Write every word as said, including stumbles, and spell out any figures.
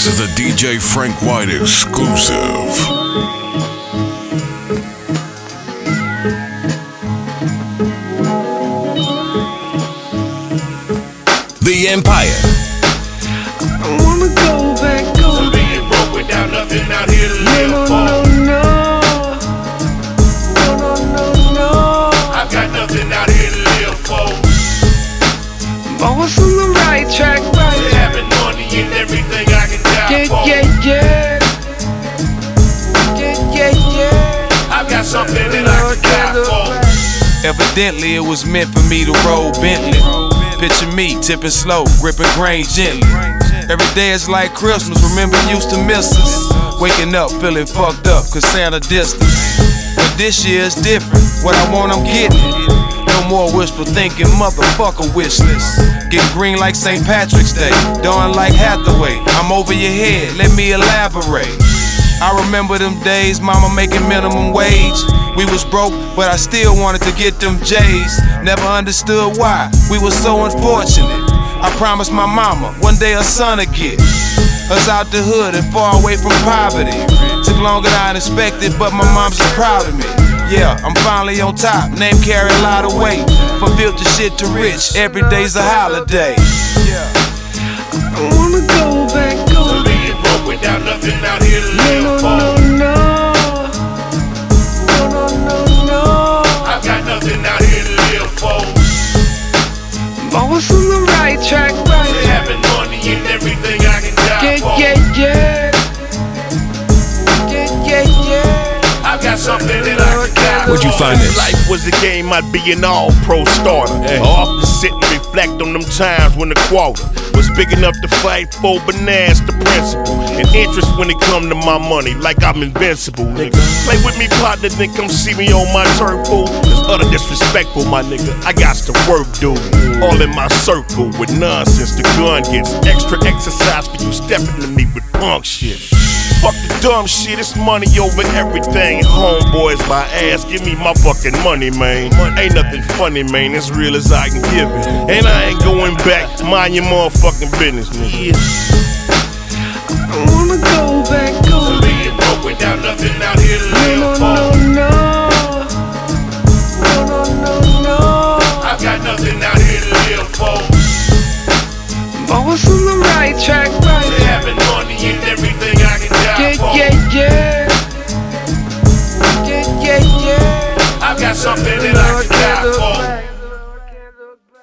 This is a D J Frank White exclusive. The Empire. I wanna go back, go to being broke without nothing out here to live no, for. No, no, no, no, no, no. I've got nothing out here to live for. I'm always on the right track, right To track. having money and everything I can die Yeah, for. yeah, yeah. Yeah, yeah, yeah. I've got something that I can die for. Evidently it was meant for me to roll Bentley. Picture me tipping slow, gripping grain gently. Every day is like Christmas, remember you used to miss us. Waking up feeling fucked up cause Santa distance. But this year is different, what I want I'm getting it. No more wishful thinking, motherfucker wish list. Getting green like Saint Patrick's Day, dawn like Hathaway. I'm over your head, let me elaborate. I remember them days, mama making minimum wage. We was broke, but I still wanted to get them J's. Never understood why, we were so unfortunate. I promised my mama, one day a son would get us out the hood and far away from poverty. Took longer than I expected, but my mom's just proud of me. Yeah, I'm finally on top, name carry a lot of weight. From filthy shit to rich, every day's a holiday. Yeah. I wanna go back, go To being broke without nothing out here to no, live no, for. no, no, no, no, no. I've got nothing out here to live for. I'm always on the right track, right To track. having money and everything I can die Yeah, for. yeah, yeah. Yeah, yeah, yeah. I've got something that I can die for. Where'd you find this? Life was a game, I'd be an all-pro starter. I often sit and reflect on them times when the quota was big enough to fight for, but now it's the principle. And interest when it come to my money, like I'm invincible, nigga. Play with me, partner, then come see me on my turf, fool. It's utter disrespectful, my nigga. I got to work, dude. All in my circle with nonsense. The gun gets extra exercise for you stepping to me with punk shit. Fuck the dumb shit, it's money over everything. Homeboys by ass, give me my fucking money, man. Ain't nothing funny, man, as real as I can give it. And I ain't going back, mind your motherfucking business, nigga. I wanna go back, go To being broke without nothing out here to live no, for. no, no, no, no, no, no. I've got nothing out here to live for.